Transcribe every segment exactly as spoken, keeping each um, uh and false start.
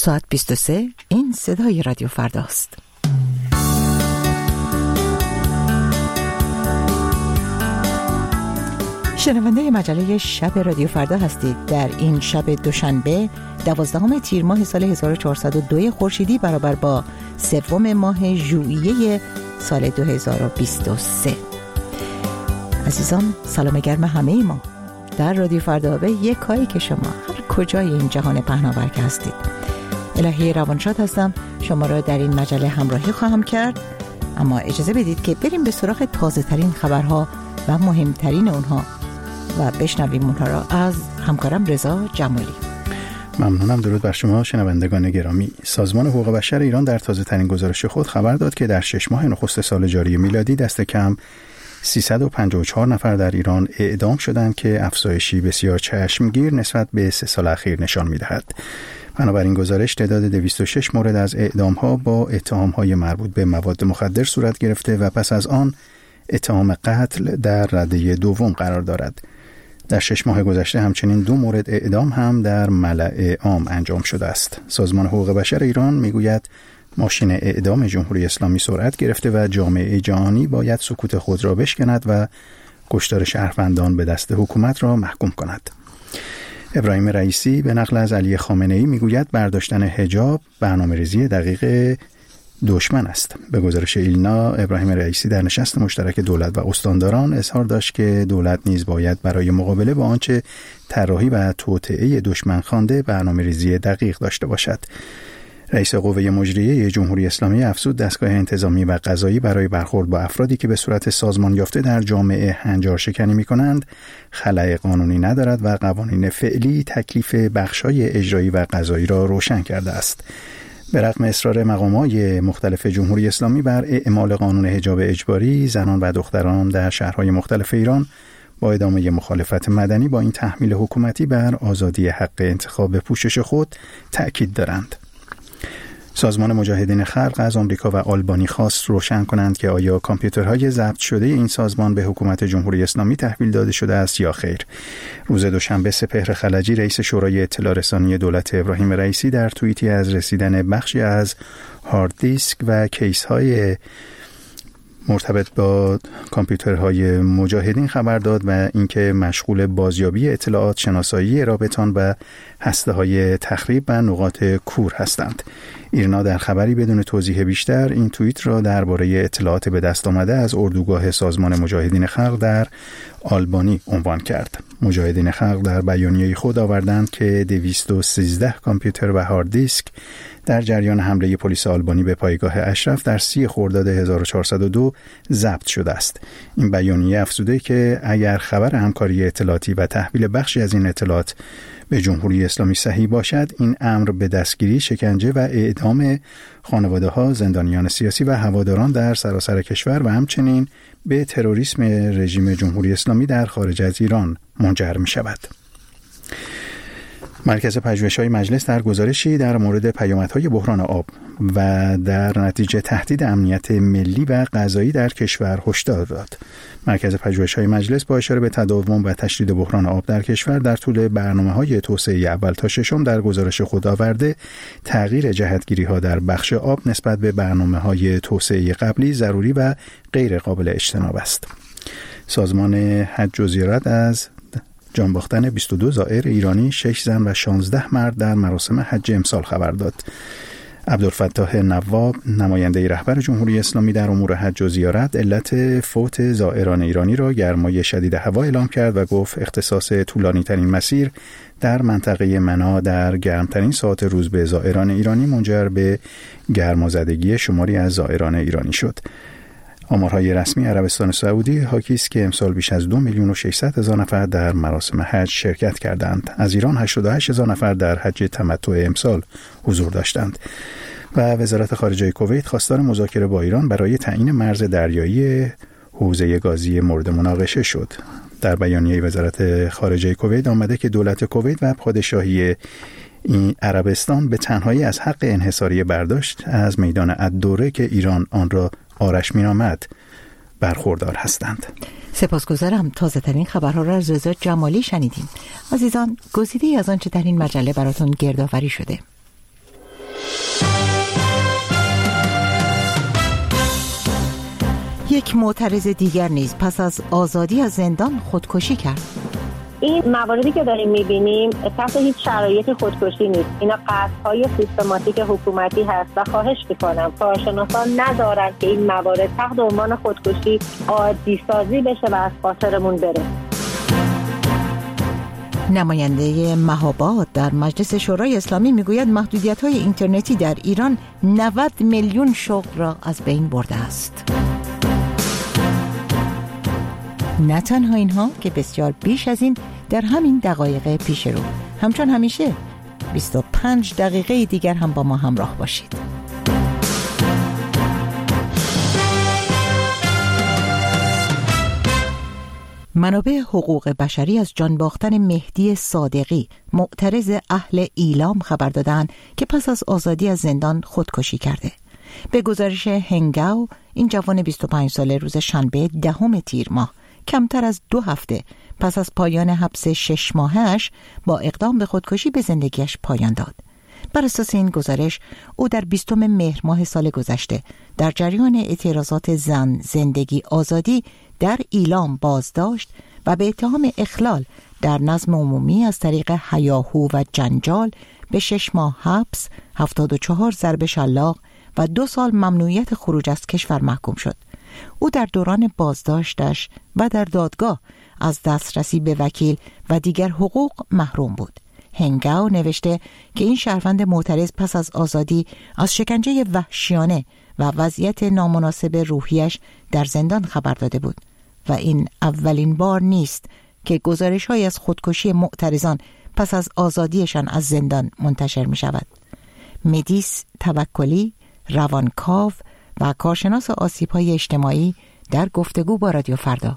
ساعت بیست و سه. این صدای رادیو فرداست. شنونده مجله شب رادیو فردا هستید. در این شب دوشنبه دوازدهم تیر ماه سال هزار و چهارصد و دو خورشیدی برابر با سوم ماه ژوئیه سال دو هزار و بیست و سه. عزیزان، سلام گرم همه ما در رادیو فردا به یک کاری که شما هر کجای این جهان پهناور که هستید. الهی روانشاد هستم، شما را در این مجله همراهی خواهم کرد. اما اجازه بدید که بریم به سراغ تازه ترین خبرها و مهمترین اونها و بشنویم اونها را از همکارم رضا جمالی. ممنونم. درود بر شما شنوندگان گرامی. سازمان حقوق بشر ایران در تازه ترین گزارش خود خبر داد که در شش ماه نخست سال جاری میلادی دست کم سیصد و پنجاه و چهار نفر در ایران اعدام شدند که افزایشی بسیار چشمگیر نسبت به سه سال اخیر نشان می‌دهد. بنابراین گزارش تعداد دویست و شش مورد از اعدام‌ها با اتهام‌های مربوط به مواد مخدر صورت گرفته و پس از آن اتهام قتل در رده دوم قرار دارد. در شش ماه گذشته همچنین دو مورد اعدام هم در ملأ عام انجام شده است. سازمان حقوق بشر ایران میگوید ماشین اعدام جمهوری اسلامی سرعت گرفته و جامعه جهانی باید سکوت خود را بشکند و کشتار شهروندان به دست حکومت را محکوم کند. ابراهیم رئیسی به نقل از علی خامنه‌ای میگوید برداشتن حجاب برنامه‌ریزی دقیق دشمن است. به گزارش ایلنا، ابراهیم رئیسی در نشست مشترک دولت و استانداران اظهار داشت که دولت نیز باید برای مقابله با آنچه طراحی و توطئه دشمن خوانده برنامه‌ریزی دقیق داشته باشد. رئیس قوه مجریه جمهوری اسلامی افزود دستگاه انتظامی و قضایی برای برخورد با افرادی که به صورت سازمان یافته در جامعه هنجار شکنی می‌کنند خلأ قانونی ندارد و قوانین فعلی تکلیف بخش‌های اجرایی و قضایی را روشن کرده است. به رغم اصرار مقامات مختلف جمهوری اسلامی بر اعمال قانون حجاب اجباری، زنان و دختران در شهرهای مختلف ایران با ادامه مخالفت مدنی با این تحمیل حکومتی بر آزادی حق انتخاب پوشش خود تأکید دارند. سازمان مجاهدین خلق از آمریکا و آلبانی خواست روشن کنند که آیا کامپیوترهای ضبط شده این سازمان به حکومت جمهوری اسلامی تحویل داده شده است یا خیر. روز دوشنبه سپهر خلجی رئیس شورای اطلاع رسانی دولت ابراهیم رئیسی در توییتی از رسیدن بخشی از هارد دیسک و کیس های مرتبط با کامپیوترهای مجاهدین خبر داد و اینکه مشغول بازیابی اطلاعات، شناسایی رابطان و هسته‌های تخریب و نقاط کور هستند. ایرنا در خبری بدون توضیح بیشتر این توییت را درباره اطلاعات به دست آمده از اردوگاه سازمان مجاهدین خلق در آلبانی عنوان کرد. مجاهدین خلق در بیانیه خود آوردند که دویست و سیزده کامپیوتر و هارد دیسک در جریان حمله پلیس آلبانی به پایگاه اشرف در سی خرداد هزار و چهارصد و دو ضبط شده است. این بیانیه افزوده که اگر خبر همکاری اطلاعاتی و تحویل بخشی از این اطلاعات به جمهوری اسلامی صحیح باشد، این امر به دستگیری، شکنجه و اعدام خانواده‌ها، زندانیان سیاسی و هواداران در سراسر کشور و همچنین به تروریسم رژیم جمهوری اسلامی در خارج از ایران منجر می شود. مرکز پژوهش‌های مجلس در گزارشی در مورد پیامدهای بحران آب و در نتیجه تهدید امنیت ملی و غذایی در کشور هشدار داد. مرکز پژوهش‌های مجلس با اشاره به تداوم و تشدید بحران آب در کشور در طول برنامه‌های توسعه اول تا ششم در گزارش خود آورده تغییر جهتگیری‌ها در بخش آب نسبت به برنامه‌های توسعه قبلی ضروری و غیر قابل اجتناب است. سازمان حج و زیارت از جان باختن بیست و دو زائر ایرانی، شش زن و شانزده مرد در مراسم حج امسال خبر داد. عبدالفتاح نواب، نماینده رهبر جمهوری اسلامی در امور حج و زیارت، علت فوت زائران ایرانی را گرمای شدید هوا اعلام کرد و گفت اختصاص طولانی ترین مسیر در منطقه منا در گرمترین ساعات روز به زائران ایرانی منجر به گرمازدگی شماری از زائران ایرانی شد. آمارهای رسمی عربستان سعودی حاکی است که امسال بیش از دو میلیون و ششصد هزار نفر در مراسم حج شرکت کردند. از ایران هشتاد و هشت هزار نفر در حج تمتع امسال حضور داشتند. و وزارت خارجه کویت خواستار مذاکره با ایران برای تعیین مرز دریایی حوزه گازی مورد مناقشه شد. در بیانیه وزارت خارجه کویت آمده که دولت کویت و پادشاهی این عربستان به تنهایی از حق انحصاری برداشت از میدان الدوره که ایران آن را آرش می‌نامد برخوردار هستند. سپاسگزارم. تازه ترین خبرها را از رضا جمالی شنیدیم. عزیزان، گزیده‌ای از آنچه در این مجله براتون گردآوری شده. یک معترض دیگر نیز پس از آزادی از زندان خودکشی کرد. این مواردی که داریم می‌بینیم تحت هیچ شرایطی خودکشی نیست. اینا قصدهای سیستماتیک حکومتی هست و خواهش می‌کنم کارشناسان ندارن که این موارد تحت عنوان خودکشی عادی سازی بشه و از خاطرمون بره. نماینده مهاباد در مجلس شورای اسلامی میگوید محدودیت‌های اینترنتی در ایران نود میلیون شغل را از بین برده است. نه تنها اینها که بسیار بیش از این در همین دقایق پیش رو. همچون همیشه بیست و پنج دقیقه دیگر هم با ما همراه باشید. منابع حقوق بشری از جان باختن مهدی صادقی معترض اهل ایلام خبر دادند که پس از آزادی از زندان خودکشی کرده. به گزارش هنگاو این جوان بیست و پنج ساله روز شنبه دهم تیر ماه کمتر از دو هفته پس از پایان حبس شش ماهش با اقدام به خودکشی به زندگیش پایان داد. بر اساس این گزارش او در بیستم مهر ماه سال گذشته در جریان اعتراضات زن زندگی آزادی در ایلام بازداشت و به اتهام اخلال در نظم عمومی از طریق هیاهو و جنجال به شش ماه حبس، هفتاد و چهار ضرب شلاق و دو سال ممنوعیت خروج از کشور محکوم شد. او در دوران بازداشتش و در دادگاه از دسترسی به وکیل و دیگر حقوق محروم بود. هنگاو نوشته که این شهروند معترض پس از آزادی از شکنجه وحشیانه و وضعیت نامناسب روحیش در زندان خبر داده بود و این اولین بار نیست که گزارش‌های از خودکشی معترضان پس از آزادیشان از زندان منتشر می شود. مدیس توکلی، روانکاو و کارشناس آسیب‌های اجتماعی در گفتگو با رادیو فردا: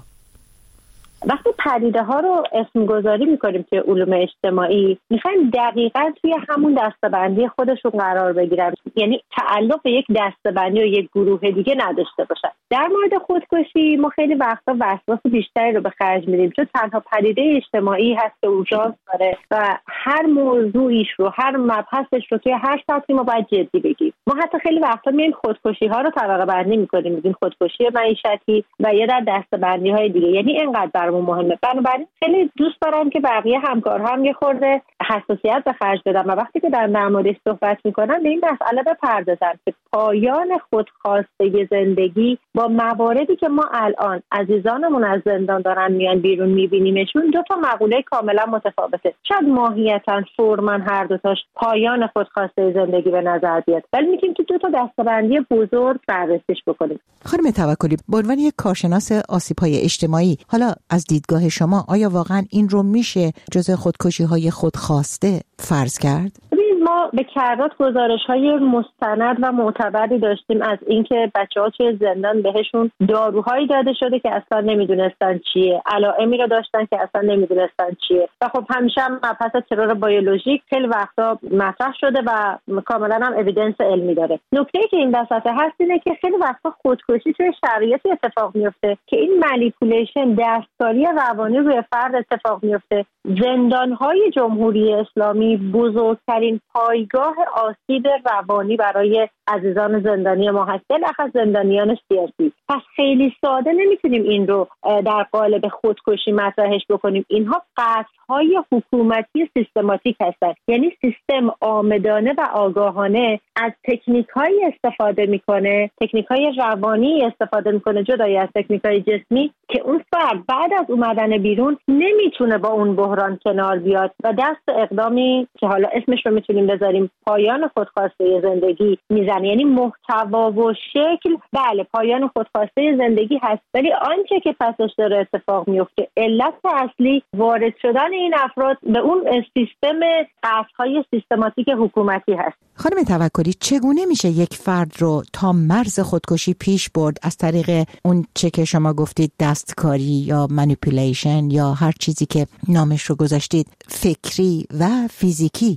وقتی پدیده ها رو اسم گذاری میکنیم توی علوم اجتماعی میخوایم دقیقاً توی همون دسته‌بندی خودشون قرار بگیرن، یعنی تعلق به یک دسته‌بندی و یک گروه دیگه نداشته باشن. در مورد خودکشی ما خیلی وقتا وسواس بیشتری رو به خرج میدیم چون تنها پدیده اجتماعی هست که اورژانس داره و هر موضوعیش رو، هر مبحثش رو توی هر سطحی ما باید جدی بگیریم. ما حتی خیلی وقتا میایم خودکشی ها رو طبقه بندی میکنیم، میگیم خودکشی معیشتی و یا در دسته‌بندی های دیگه، یعنی اینقدر برامون مهمه. بنابراین خیلی دوست دارم که بقیه همکارها هم یه خورده حساسیت به خرج بدن و وقتی که در نمادش صحبت میکنن به این مسئله بپردازن که پایان خودخواسته زندگی با مواردی که ما الان عزیزانمون از زندان دارن میان بیرون میبینیمشون دو تا مقوله کاملا متفاوته. شاید ماهیتا فرما هر دو تاش پایان خودخواسته زندگی به نظر بیاد، ولی میتونیم که دو تا دسته‌بندی بزرگ بررسیش بکنیم. خانم توکلی، به عنوان یک کارشناس آسیب‌های اجتماعی، حالا از دیدگاه شما آیا واقعا این رو میشه جزء خودکشی‌های خودخواسته فرض کرد؟ ما به کرات گزارش‌های مستند و معتبری داشتیم از اینکه بچه‌ها توی زندان بهشون داروهایی داده شده که اصلا نمیدونستن چیه، علائمی رو داشتن که اصلا نمیدونستن چیه و خب همیشه هم مبحث ترور بیولوژیک خیلی وقتا مطرح شده و کاملا هم اوییدنس علمی داره. نکته‌ای که این وسط هست اینه که خیلی وقتا خودکشی توی شرایطی اتفاق میفته که این مانیپولیشن، دستکاری روانی روی فرد اتفاق میفته. زندان‌های جمهوری اسلامی بزرگترین پایگاه آسیب روانی برای عزیزان زندانی ما هست، بالاخص زندانیان سیاسی. پس خیلی ساده نمیتونیم این رو در قالب خودکشی مطرحش بکنیم. اینها قصدهای حکومتی سیستماتیک هستند، یعنی سیستم آمدانه و آگاهانه از تکنیک‌های استفاده میکنه، تکنیک‌های روانی استفاده میکنه جدای از تکنیک‌های جسمی که اون فرد بعد از اومدن بیرون نمیتونه با اون بحران کنار بیاد و دست اقدامی که حالا اسمش رو میتونیم بذاریم پایان خودخواسته زندگی میزنه. یعنی محتوا و شکل بله پایان خودخواسته زندگی هست، ولی آنچه که پسش داره اتفاق میفته، علت اصلی وارد شدن این افراد به اون سیستم قصدهای سیستماتیک حکومتی هست. خانم توکلی، چگونه میشه یک فرد رو تا مرز خودکشی پیش برد از طریق اون چه که شما گفتید دستکاری یا مانیپولیشن یا هر چیزی که نامش رو گذاشتید، فکری و فیزیکی؟ ببینید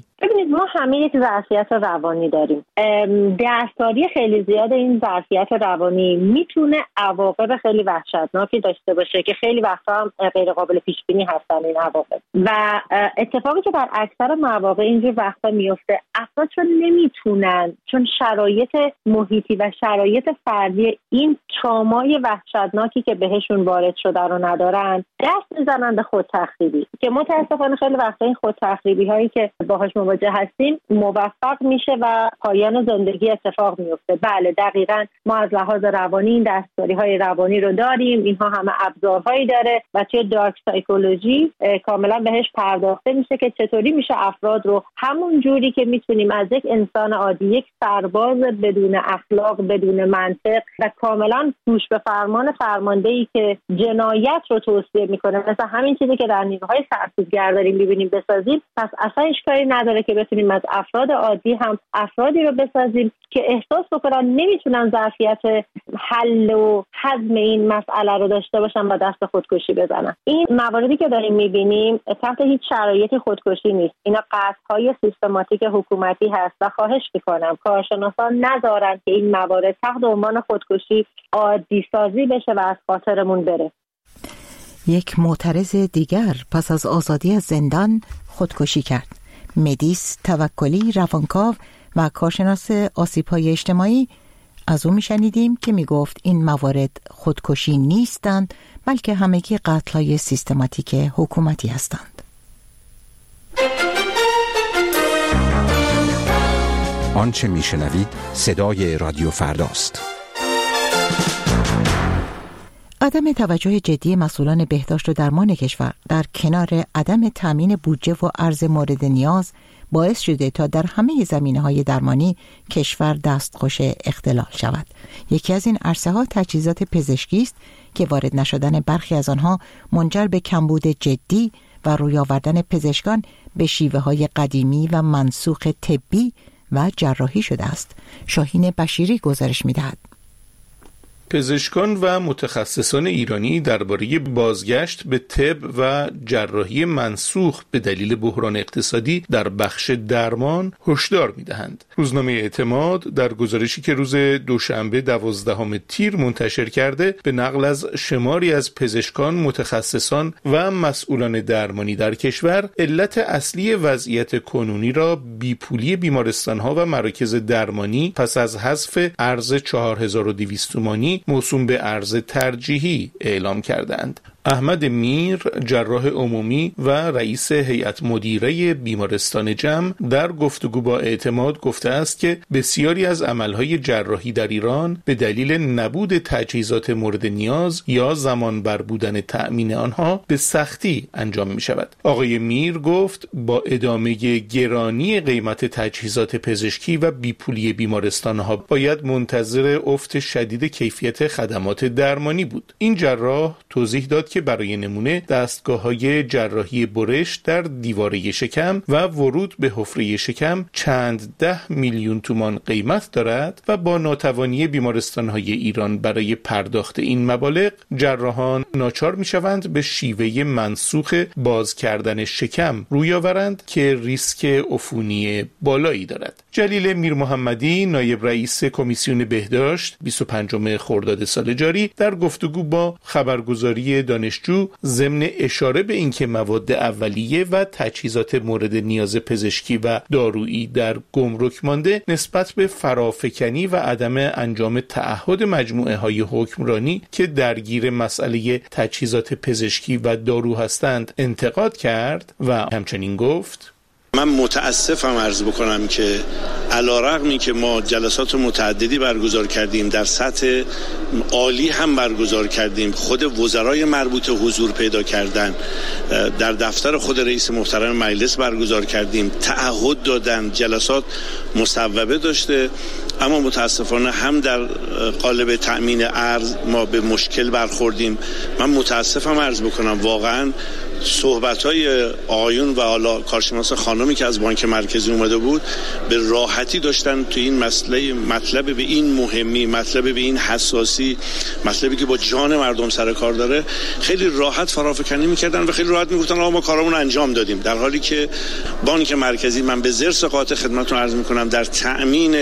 ما همه یک ظرفیت روانی داریم. دستکاری خیلی زیاد این ظرفیت روانی میتونه عواقب خیلی وحشتناکی داشته باشه که خیلی وقتا هم غیر قابل پیش بینی هستن این عواقب. و اتفاقی که در اکثر مواقع اینجور وقتا میفته، افراد چون نمیتونن، چون شرایط محیطی و شرایط فردی این ترامای وحشتناکی که بهشون وارد شده رو ندارن، دست میزنن به خود تخریبی که متاسفانه خیلی وقتا این خود تخریبی هایی که باهاش مواجه هستیم موفق میشه و پایان زندگی اتفاق میفته. بله دقیقاً ما از لحاظ روانی این دستکاری های روانی رو داریم، اینها همه ابزارهایی داره و توی دارک سایکولوژی کاملا بهش پرداخته میشه که چطوری میشه افراد رو همون جوری که میتونیم از یک انسان عادی، یک سرباز بدون اخلاق، بدون منطق و کاملا گوش به فرمان فرماندهی که جنایت رو توصیه میکنه، مثلا همین چیزی که در نیروهای سرکوبگر داریم میبینیم بسازیم، پس اصلا اشکالی نداره که بتونیم از افراد عادی هم افرادی رو بسازیم که احساس بکنن نمیتونن ظرفیت حل و هضم این مسئله رو داشته باشن و دست خودکشی بزنن. این مواردی که داریم میبینیم تحت هیچ شرایطی خودکشی نیست، اینا قصدهای سیستماتیک حکومتی هست و خواهش میکنم کارشناسان نذارن که این موارد تحت عنوان خودکشی عادی سازی بشه و از خاطرمون بره. یک معترض دیگر پس از آزادی از زندان خودکشی کرد. مدیس توکلی، روانکاو و کارشناس آسیب‌های اجتماعی، از او میشنیدیم که میگفت این موارد خودکشی نیستند بلکه همگی قتل‌های سیستماتیک حکومتی هستند. آنچه میشنوید صدای رادیو فرداست. عدم توجه جدی مسئولان بهداشت و درمان کشور در کنار عدم تامین بودجه و ارز مورد نیاز باعث شده تا در همه زمینه‌های درمانی کشور دستخوش اختلال شود. یکی از این عرصه ها تجهیزات پزشکی است که وارد نشدن برخی از آنها منجر به کمبود جدی و روی آوردن پزشکان به شیوه‌های قدیمی و منسوخ طبی و جراحی شده است. شاهین بشیری گزارش می‌دهد. پزشکان و متخصصان ایرانی درباره بازگشت به طب و جراحی منسوخ به دلیل بحران اقتصادی در بخش درمان هشدار می‌دهند. روزنامه اعتماد در گزارشی که روز دوشنبه دوازدهم تیر منتشر کرده به نقل از شماری از پزشکان، متخصصان و مسئولان درمانی در کشور علت اصلی وضعیت کنونی را بیپولی بیمارستان‌ها و مراکز درمانی پس از حذف ارز چهار هزار و دویست تومانی موسوم به ارز ترجیحی اعلام کردند. احمد میر، جراح عمومی و رئیس هیئت مدیره بیمارستان جم، در گفتگو با اعتماد گفته است که بسیاری از عملهای جراحی در ایران به دلیل نبود تجهیزات مورد نیاز یا زمان بر بودن تأمین آنها به سختی انجام می شود. آقای میر گفت با ادامه گرانی قیمت تجهیزات پزشکی و بیپولی بیمارستانها باید منتظر افت شدید کیفیت خدمات درمانی بود. این جراح توضیح داد که برای نمونه دستگاه‌های جراحی برش در دیواره شکم و ورود به حفره شکم چند ده میلیون تومان قیمت دارد و با ناتوانی بیمارستان‌های ایران برای پرداخت این مبالغ، جراحان ناچار می‌شوند به شیوه منسوخ باز کردن شکم روی آورند که ریسک عفونی بالایی دارد. جلیل میر محمدی، نایب رئیس کمیسیون بهداشت، بیست و پنجم خرداد سال جاری، در گفتگو با خبرگزاری دانشجو ضمن اشاره به اینکه مواد اولیه و تجهیزات مورد نیاز پزشکی و دارویی در گمرک مانده، نسبت به فرافکنی و عدم انجام تعهد مجموعه های حکمرانی که درگیر مسئله تجهیزات پزشکی و دارو هستند انتقاد کرد و همچنین گفت: من متاسفم عرض بکنم که علی‌رغمی که ما جلسات متعددی برگزار کردیم، در سطح عالی هم برگزار کردیم، خود وزرای مربوطه حضور پیدا کردن، در دفتر خود رئیس محترم مجلس برگزار کردیم، تعهد دادن، جلسات مصوبه داشته، اما متاسفانه هم در قالب تأمین ارز ما به مشکل برخوردیم. من متاسفم عرض بکنم واقعا صحبت‌های آقایون و حالا کارشناس خانمی که از بانک مرکزی اومده بود به راحتی جرأتی داشتن تو این مسئله مطلب به این مهمی، مطلب به این حساسی، مطلبی که با جان مردم سر کار داره، خیلی راحت فرافکنی میکردن و خیلی راحت میگفتن آقا ما کارامون انجام دادیم، در حالی که بانک مرکزی، من به ذرس قاطع خدمتتون عرض میکنم، در تأمین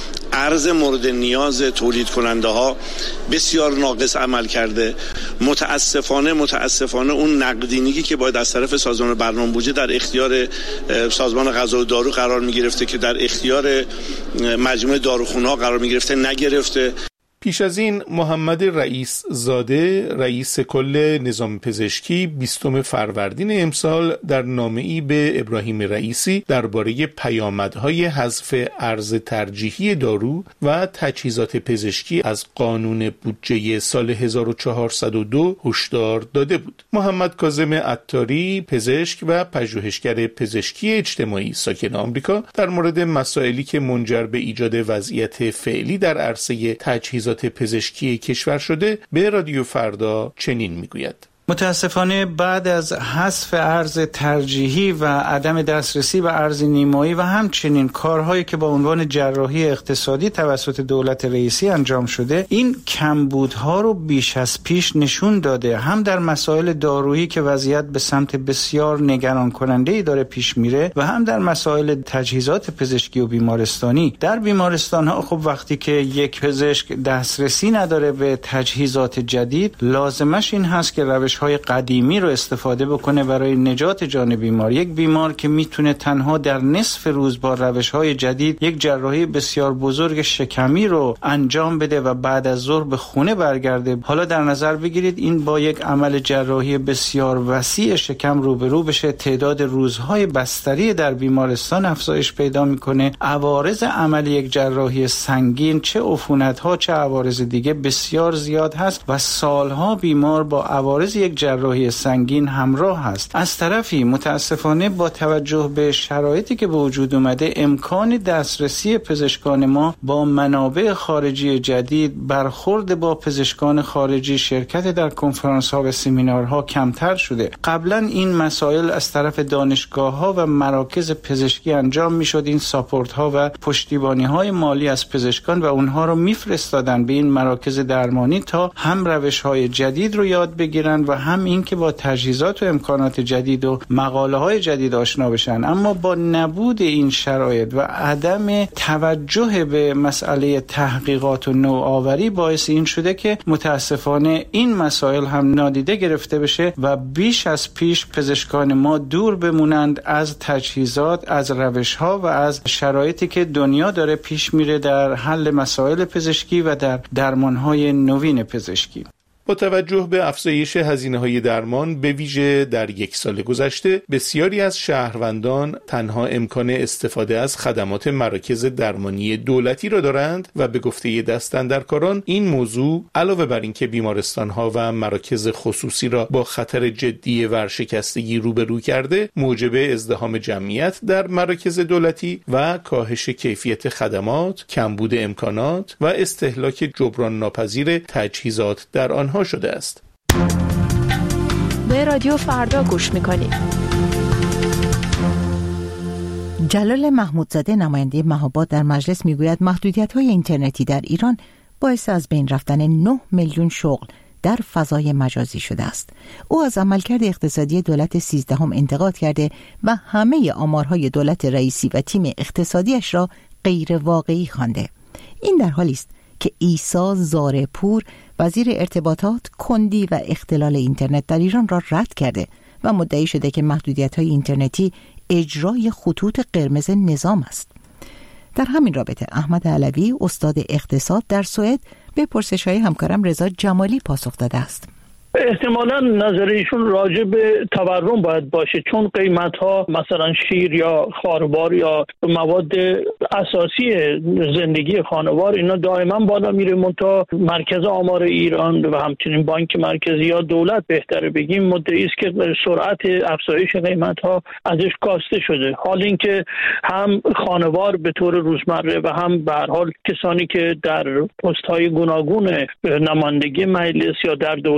ارز مورد نیاز تولید کننده ها بسیار ناقص عمل کرده. متاسفانه متاسفانه اون نقدینگی که باید از طرف سازمان برنامه بودجه در اختیار سازمان غذا و دارو قرار می گرفته که در اختیار مجموعه داروخانه‌ها قرار می گرفته نگرفته. پیش از این محمد رئیس زاده رئیس کل نظام پزشکی بیستم فروردین امسال در نامه‌ای به ابراهیم رئیسی درباره پیامدهای حذف ارز ترجیحی دارو و تجهیزات پزشکی از قانون بودجه سال هزار و چهارصد و دو هشدار داده بود. محمد کاظم عطاری پزشک و پژوهشگر پزشکی اجتماعی ساکن آمریکا در مورد مسائلی که منجر به ایجاد وضعیت فعلی در عرصه تجهیزات پزشکی کشور شده به رادیو فردا چنین میگوید: متاسفانه بعد از حذف ارز ترجیحی و عدم دسترسی به ارز نیمایی و همچنین کارهایی که با عنوان جراحی اقتصادی توسط دولت رئیسی انجام شده، این کمبودها رو بیش از پیش نشون داده، هم در مسائل دارویی که وضعیت به سمت بسیار نگران کننده‌ای داره پیش میره و هم در مسائل تجهیزات پزشکی و بیمارستانی. در بیمارستان‌ها خب وقتی که یک پزشک دسترسی نداره به تجهیزات جدید، لازمش این هست که روش های قدیمی رو استفاده بکنه برای نجات جان بیمار. یک بیمار که میتونه تنها در نصف روز با روش های جدید یک جراحی بسیار بزرگ شکمی رو انجام بده و بعد از ظهر به خونه برگرده، حالا در نظر بگیرید این با یک عمل جراحی بسیار وسیع شکم روبرو بشه، تعداد روزهای بستری در بیمارستان افزایش پیدا میکنه، عوارض عمل یک جراحی سنگین، چه عفونت‌ها چه عوارض دیگه بسیار زیاد هست و سالها بیمار با عوارض یک جراحی سنگین همراه هست. از طرفی متاسفانه با توجه به شرایطی که به وجود اومده، امکان دسترسی پزشکان ما با منابع خارجی جدید، برخورد با پزشکان خارجی، شرکت در کنفرانس ها و سمینارها کمتر شده. قبلا این مسائل از طرف دانشگاه ها و مراکز پزشکی انجام می شد. این ساپورت ها و پشتیبانی های مالی از پزشکان و اونها رو میفرستادن به این مراکز درمانی تا هم روش های جدید رو یاد بگیرن و هم این که با تجهیزات و امکانات جدید و مقاله های جدید آشنا بشن. اما با نبود این شرایط و عدم توجه به مسئله تحقیقات و نوآوری باعث این شده که متاسفانه این مسائل هم نادیده گرفته بشه و بیش از پیش پزشکان ما دور بمونند از تجهیزات، از روش ها و از شرایطی که دنیا داره پیش میره در حل مسائل پزشکی و در درمان های نوین پزشکی. با توجه به افزایش هزینه‌های درمان به ویژه در یک سال گذشته، بسیاری از شهروندان تنها امکان استفاده از خدمات مراکز درمانی دولتی را دارند و به گفته دستاندرکاران این موضوع علاوه بر اینکه بیمارستان‌ها و مراکز خصوصی را با خطر جدی ورشکستگی روبرو کرده، موجب ازدحام جمعیت در مراکز دولتی و کاهش کیفیت خدمات، کمبود امکانات و استهلاک جبران ناپذیر تجهیزات در آنها شده است. به رادیو فردا گوش میکنید. جلال محمودزاده نماینده مهاباد در مجلس میگوید محدودیت‌های اینترنتی در ایران باعث از بین رفتن نه میلیون شغل در فضای مجازی شده است. او از عملکرد اقتصادی دولت سیزدهم انتقاد کرده و همه آمارهای دولت رئیسی و تیم اقتصادیش را غیر واقعی خوانده. این در حالی است که عیسی زارپور وزیر ارتباطات کندی و اختلال اینترنت در ایران را رد کرده و مدعی شده که محدودیت‌های اینترنتی اجرای خطوط قرمز نظام است. در همین رابطه احمد علوی استاد اقتصاد در سوئد به پرسش‌های همکارم رضا جمالی پاسخ داده است. احتمالاً نظر ایشون راجع به تورم باید باشه، چون قیمت‌ها مثلا شیر یا خاربار یا مواد اساسی زندگی خانوار اینا دائما بالا میره. منتها مرکز آمار ایران و همچنین بانک مرکزی یا دولت بهتره بگیم مدعی است که سرعت افزایش قیمت‌ها ازش کاسته شده، حال اینکه هم خانوار به طور روزمره و هم به هر حال کسانی که در پست‌های گوناگون نمایندگی مجلس یا در دولت هستن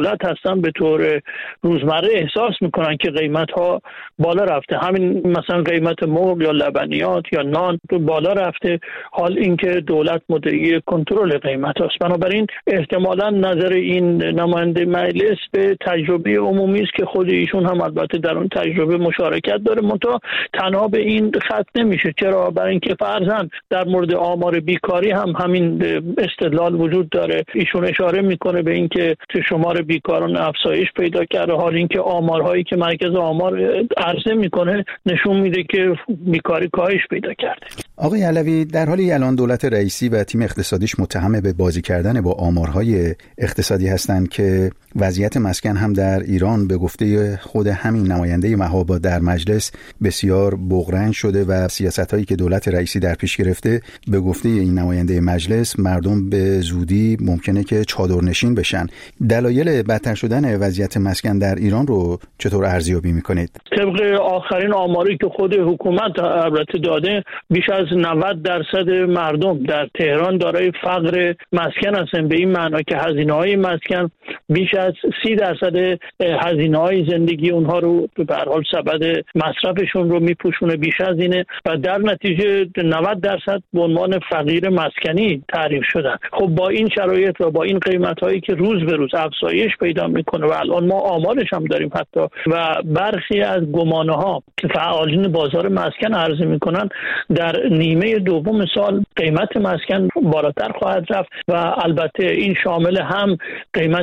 هستن به طور روزمره احساس میکنن که قیمت ها بالا رفته. همین مثلا قیمت مرغ یا لبنیات یا نان بالا رفته، حال اینکه دولت مدعی کنترل قیمت هست. بنابراین احتمالاً نظر این نماینده مجلس به تجربه عمومی است که خود ایشون هم البته در اون تجربه مشارکت داره، منتها تنها به این خط نمیشه. چرا؟ برای اینکه فرضاً در مورد آمار بیکاری هم همین استدلال وجود داره. ایشون اشاره میکنه به اینکه شمار بیکاران افزایش پیدا کرده، حال اینکه آمارهایی که مرکز آمار عرضه میکنه نشون میده که بیکاری کاهش پیدا کرده. آقای علوی، در حالی الان دولت رئیسی و تیم اقتصادیش متهم به بازی کردن با آمارهای اقتصادی هستند که وضعیت مسکن هم در ایران به گفته خود همین نماینده مهاباد در مجلس بسیار بغرنج شده و سیاستایی که دولت رئیسی در پیش گرفته به گفته این نماینده مجلس مردم به زودی ممکنه که چادرنشین بشن. دلایل بدتر شدن وضعیت مسکن در ایران رو چطور ارزیابی میکنید؟ طبق آخرین آماری که خود حکومت البته داده، بیش از نود درصد مردم در تهران دارای فقر مسکن هستند، به این معنا که هزینه‌های مسکن بیش از سی درصد هزینه‌های زندگی اونها رو به هر حال سبد مصرفشون رو میپوشونه، بیش از اینه، و در نتیجه نود درصد به عنوان فقیر مسکنی تعریف شدن. خب با این شرایط و با این قیمت‌هایی که روز به روز افزایش پیدا میکنه و الان ما آمارش هم داریم حتی، و برخی از گمانه‌ها که فعالین بازار مسکن عرضه میکنن در نیمه دوم سال قیمت مسکن بالاتر خواهد رفت و البته این شامل هم قیمت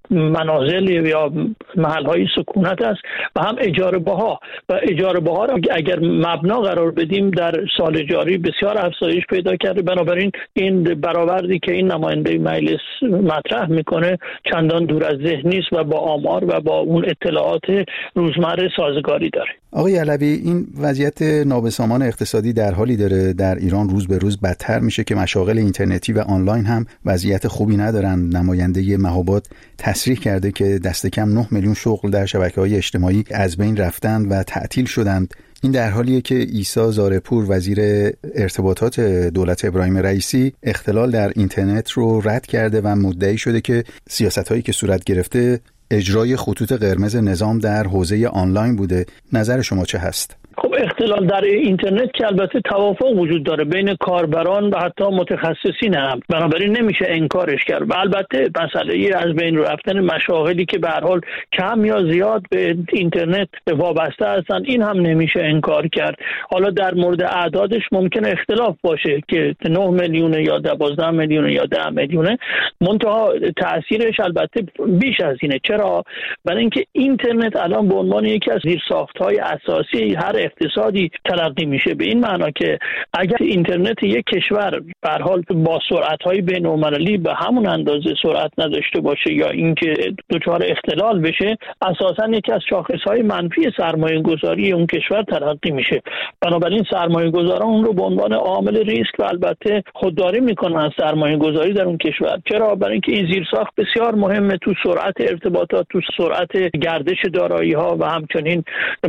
منازل یا محل‌های سکونت است و هم اجاره بها. و اجاره بها را اگر مبنا قرار بدیم در سال جاری بسیار افزایش پیدا کرده. بنابراین این برآوردی که این نماینده مجلس مطرح میکنه چندان دور از ذهن نیست و با آمار و با اون اطلاعات روزمره سازگاری داره. آقای علوی، این وضعیت نابسامان اقتصادی در حالی داره در ایران روز به روز بدتر میشه که مشاغل اینترنتی و آنلاین هم وضعیت خوبی ندارن. نماینده مهاباد تصریح کرده که دست کم نه میلیون شغل در شبکه‌های اجتماعی از بین رفتند و تعطیل شدند. این در حالیه که عیسی زارپور وزیر ارتباطات دولت ابراهیم رئیسی اختلال در اینترنت رو رد کرده و مدعی شده که سیاست‌هایی که صورت گرفته اجرای خطوط قرمز نظام در حوزه آنلاین بوده. نظر شما چه هست؟ خب اختلال در اینترنت که البته توافق وجود داره بین کاربران و حتی متخصصین هم، بنابراین نمیشه انکارش کرد. و البته مسئله از بین رفتن مشاغلی که به هر حال کم یا زیاد به اینترنت وابسته هستن این هم نمیشه انکار کرد. حالا در مورد اعدادش ممکنه اختلاف باشه که نه میلیون یا دوازده میلیون یا ده میلیون، منتها تاثیرش البته بیش از اینه. چرا؟ برای اینکه اینترنت الان به عنوان یکی از زیرساخت‌های اساسی هر اقتصادی تلقی میشه، به این معنا که اگر اینترنت یک کشور به هر حال با سرعت‌های بین‌المللی به همون اندازه سرعت نداشته باشه یا اینکه دچار اختلال بشه، اساساً یکی از شاخص‌های منفی سرمایه‌گذاری اون کشور تلقی میشه. بنابراین سرمایه‌گذاران اون رو به عنوان عامل ریسک و البته خودداری میکنن از سرمایه‌گذاری در اون کشور. چرا؟ برای اینکه این زیرساخت بسیار مهمه تو سرعت ارتباطات، تو سرعت گردش دارایی‌ها و همچنین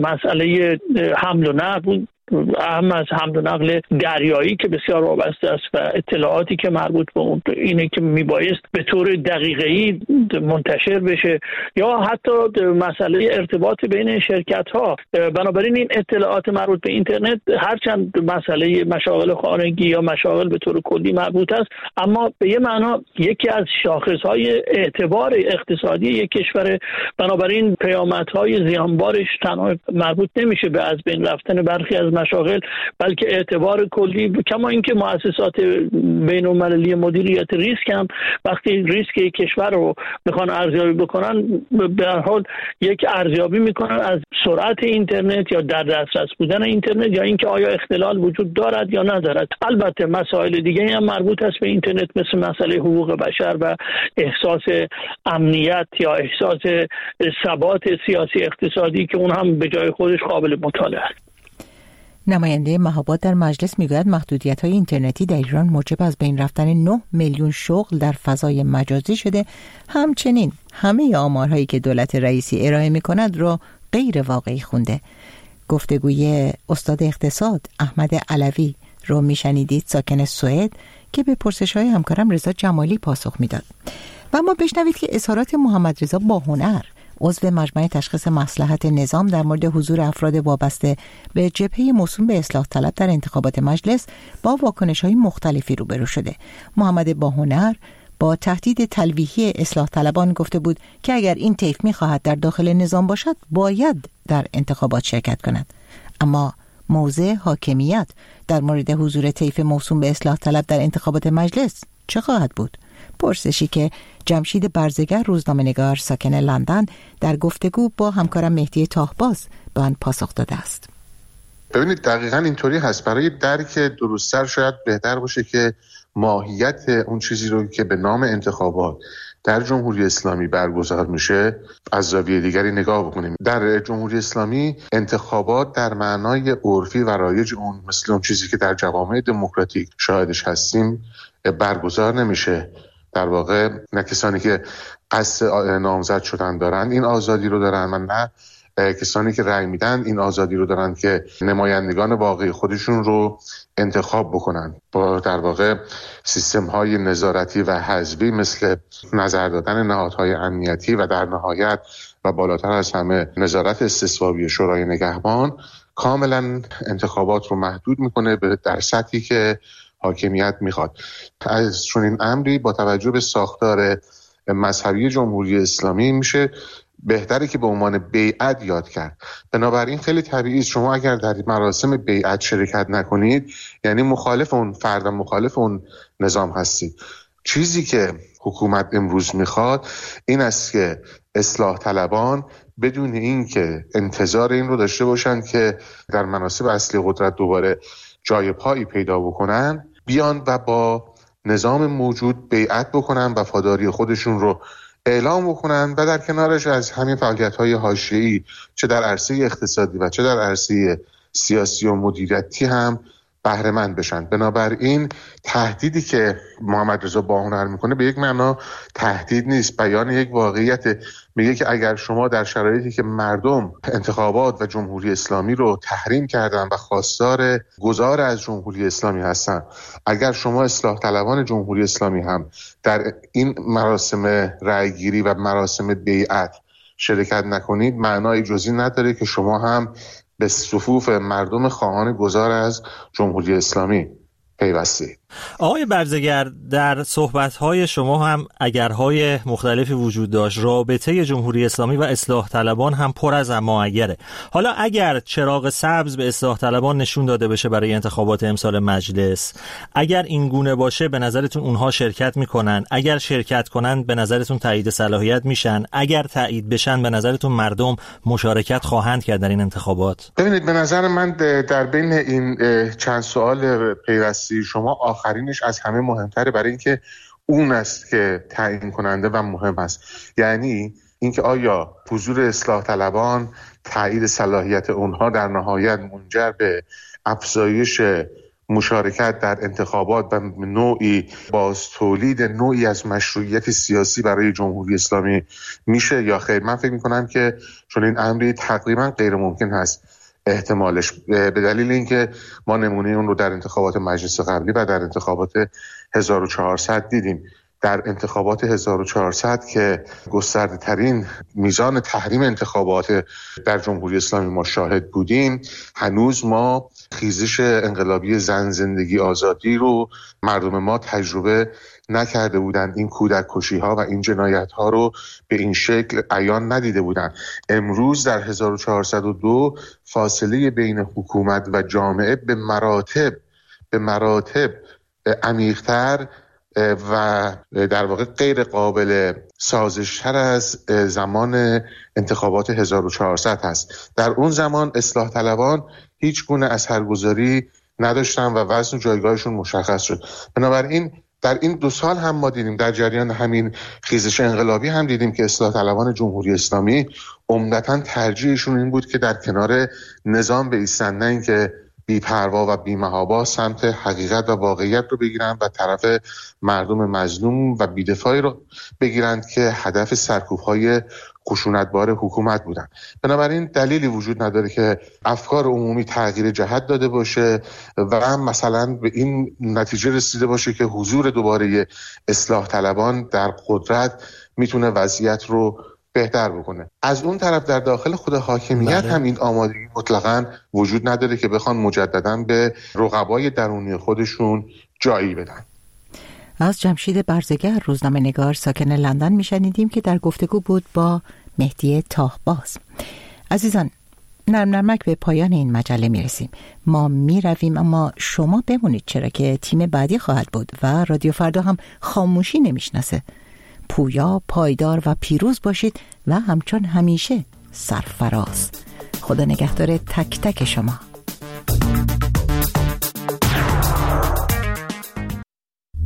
مسئله حمل و نقل، اهم از حمل و نقل دریایی که بسیار وابسته است و اطلاعاتی که مربوط به اون اینه که میبایست به طور دقیقه‌ای منتشر بشه، یا حتی مسئله ارتباط بین شرکت ها. بنابراین این اطلاعات مربوط به اینترنت هرچند مسئله مشاغل خانگی یا مشاغل به طور کلی مربوط است، اما به یه معنا یکی از شاخص‌های اعتبار اقتصادی یک کشور. بنابراین پیامدهای زیانبارش تنها مربوط نمیشه به از بین رفتن برخی از مشاغل، بلکه اعتبار کلی، کما اینکه مؤسسات بین‌المللی مدیریت ریسک هم وقتی ریسک یک کشور رو میخوان ارزیابی بکنن به هر حال یک ارزیابی میکنن از سرعت اینترنت یا در دسترس بودن اینترنت یا اینکه آیا اختلال وجود دارد یا ندارد. البته مسائل دیگه هم مربوط است به اینترنت مثل مسئله حقوق بشر و احساس امنیت یا احساس ثبات سیاسی اقتصادی که اون هم به جای خودش قابل مطالعه است. نماینده مهاباد در مجلس میگوید محدودیت‌های اینترنتی در ایران موجب از بین رفتن نه میلیون شغل در فضای مجازی شده. همچنین همه آمارهایی که دولت رئیسی ارائه می‌کند را غیر واقعی خونده. گفتگوی استاد اقتصاد احمد علوی رو میشنیدید، ساکن سوئد، که به پرسش‌های همکارم رضا جمالی پاسخ میداد. و ما بشنوید که اظهارات محمد رضا باهنر، عضو مجمع تشخیص مصلحت نظام، در مورد حضور افراد وابسته به جبهه موسوم به اصلاح طلب در انتخابات مجلس با واکنش‌های مختلفی روبرو شده. محمد باهنر با تهدید تلویحی اصلاح طلبان گفته بود که اگر این طیف می‌خواهد در داخل نظام باشد باید در انتخابات شرکت کند. اما موضع حاکمیت در مورد حضور طیف موسوم به اصلاح طلب در انتخابات مجلس چه خواهد بود؟ پرسشی که جمشید برزگر، روزنامه‌نگار ساکن لندن، در گفتگو با همکارم مهدی تاهباز به آن پاسخ داده است. ببینید دقیقاً اینطوری هست. برای درک درست‌تر شاید بهتر باشه که ماهیت اون چیزی رو که به نام انتخابات در جمهوری اسلامی برگزار میشه از زاویه دیگری نگاه بکنیم. در جمهوری اسلامی انتخابات در معنای عرفی و رایج اون، مثل اون چیزی که در جوامع دموکراتیک شاهدش هستیم، برگزار نمیشه. در واقع نه کسانی که قصد نامزد شدن دارن این آزادی رو دارن و نه کسانی که رأی میدن این آزادی رو دارن که نمایندگان واقعی خودشون رو انتخاب بکنن با در واقع سیستم های نظارتی و حزبی مثل نظر دادن نهادهای امنیتی و در نهایت و بالاتر از همه نظارت استصوابی شورای نگهبان. کاملا انتخابات رو محدود میکنه به در سطحی که حاکمیت میخواد. از چون این امری با توجه به ساختار مذهبی جمهوری اسلامی میشه بهتره که به عنوان بیعت یاد کرد. بنابراین خیلی طبیعی است شما اگر در مراسم بیعت شرکت نکنید یعنی مخالف اون فرد و مخالف اون نظام هستید. چیزی که حکومت امروز میخواد این است که اصلاح طلبان بدون این که انتظار این رو داشته باشن که در مناصب اصلی قدرت دوباره جای پایی پیدا بکنن، بیان و با نظام موجود بیعت بکنن، وفاداری خودشون رو اعلام بکنن و در کنارش از همین فعالیت‌های حاشیه‌ای چه در عرصه اقتصادی و چه در عرصه سیاسی و مدیریتی هم بهره مند بشن. بنابراین تهدیدی که محمد رضا باهنر میکنه به یک معنا تهدید نیست، بیان یک واقعیت. میگه که اگر شما در شرایطی که مردم انتخابات و جمهوری اسلامی رو تحریم کردن و خواستار گذار از جمهوری اسلامی هستن، اگر شما اصلاح طلبان جمهوری اسلامی هم در این مراسم رأیگیری و مراسم بیعت شرکت نکنید، معنای جزئی نداره که شما هم به صفوف مردم خواهان گذار از جمهوری اسلامی پیوسته. آقای برزگر، در صحبت‌های شما هم اگرهای مختلفی وجود داشت. رابطه جمهوری اسلامی و اصلاح طلبان هم پر از اما اگره. حالا اگر چراغ سبز به اصلاح طلبان نشون داده بشه برای انتخابات امسال مجلس، اگر این گونه باشه به نظرتون اونها شرکت میکنن؟ اگر شرکت کنن به نظرتون تایید صلاحیت میشن؟ اگر تایید بشن به نظرتون مردم مشارکت خواهند کرد در این انتخابات؟ ببینید، به نظر من در بین این چند سوال پیوسته شما آخرینش از همه مهمتره، برای اینکه اون است که تعیین کننده و مهم است. یعنی اینکه آیا حضور اصلاح طلبان، تایید صلاحیت اونها در نهایت منجر به افزایش مشارکت در انتخابات و نوعی باز تولید نوعی از مشروعیت سیاسی برای جمهوری اسلامی میشه یا خیر؟ من فکر میکنم که چون این امری تقریبا غیر ممکن هست احتمالش، به دلیل اینکه ما نمونه اون رو در انتخابات مجلس قبلی و در انتخابات هزار و چهارصد دیدیم. در انتخابات هزار و چهارصد که گسترده ترین میزان تحریم انتخابات در جمهوری اسلامی ما شاهد بودیم، هنوز ما خیزش انقلابی زن زندگی آزادی رو مردم ما تجربه نکرده بودن. این کودک کشی ها و این جنایت ها رو به این شکل عیان ندیده بودن. امروز در هزار و چهارصد و دو فاصله بین حکومت و جامعه به مراتب به مراتب عمیق‌تر و در واقع غیر قابل سازش‌تر از زمان انتخابات هزار و چهارصد هست. در اون زمان اصلاح طلبان هیچ گونه اثرگذاری نداشتن و وزن و جایگاهشون مشخص شد. بنابراین در این دو سال هم ما دیدیم، در جریان همین خیزش انقلابی هم دیدیم که اصلاح طلبان جمهوری اسلامی عمدتاً ترجیحشون این بود که در کنار نظام بایستن، نه اینکه بی‌پروا و بی‌محابا سمت حقیقت و واقعیت رو بگیرن و طرف مردم مظلوم و بی‌دفاعی رو بگیرن که هدف سرکوب‌های خشونتبار حکومت بودن. بنابراین دلیلی وجود نداره که افکار عمومی تغییر جهت داده باشه و مثلا به این نتیجه رسیده باشه که حضور دوباره اصلاح طلبان در قدرت میتونه وضعیت رو بهتر بکنه. از اون طرف در داخل خود حاکمیت بله. هم این آمادگی مطلقاً وجود نداره که بخوان مجدداً به رقبای درونی خودشون جایی بدن. از جمشید برزگر روزنامه‌نگار ساکن لندن میشنیدیم که در گفتگو بود با مهدی تاهباز. عزیزان، نرم نرمک به پایان این مجله میرسیم. ما میرویم اما شما بمونید، چرا که تیم بعدی خواهد بود و رادیو فردا هم خاموشی نمیشناسه. پویا، پایدار و پیروز باشید و همچون همیشه سرفراز. خدا نگهدار تک تک شما.